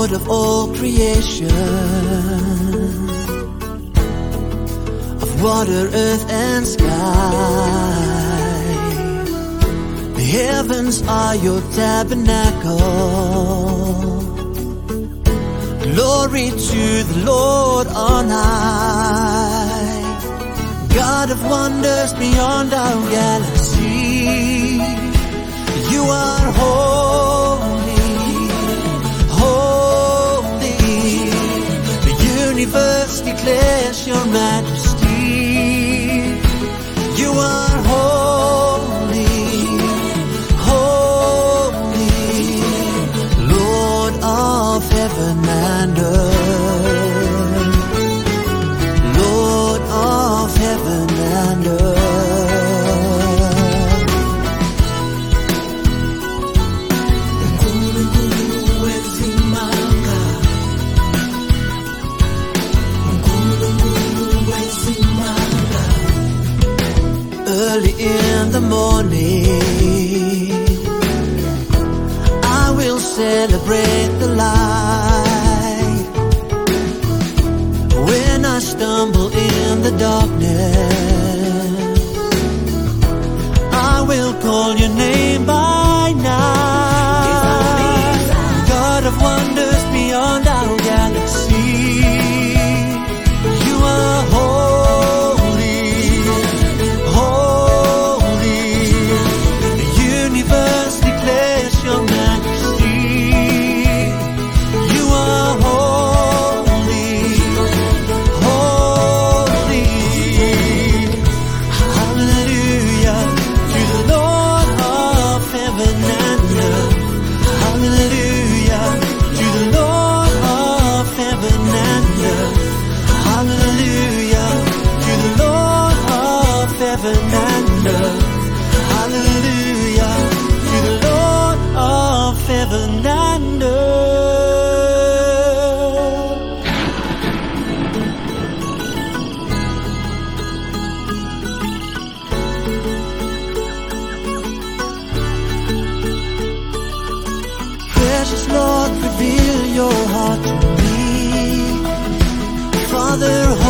Lord of all creation, of water, earth and sky. The heavens are your tabernacle. Glory to the Lord on high. God of wonders beyond our galaxy, you are holy, holy. The universe declares your majesty. You are holy, holy, Lord of heaven and earth, Lord of heaven and earth. Early in the morning, I will celebrate the light. When I stumble in the darkness, I will call your name by night. God of wonders beyond our galaxy, you are holy, holy. The universe declares your majesty. You are holy, holy. Hallelujah to the Lord of heaven and earth. Hallelujah to the Lord of heaven and earth. Hallelujah to the Lord of heaven and earth. Hallelujah to the Lord of heaven and earth. Precious Lord, reveal your heart to me. Father,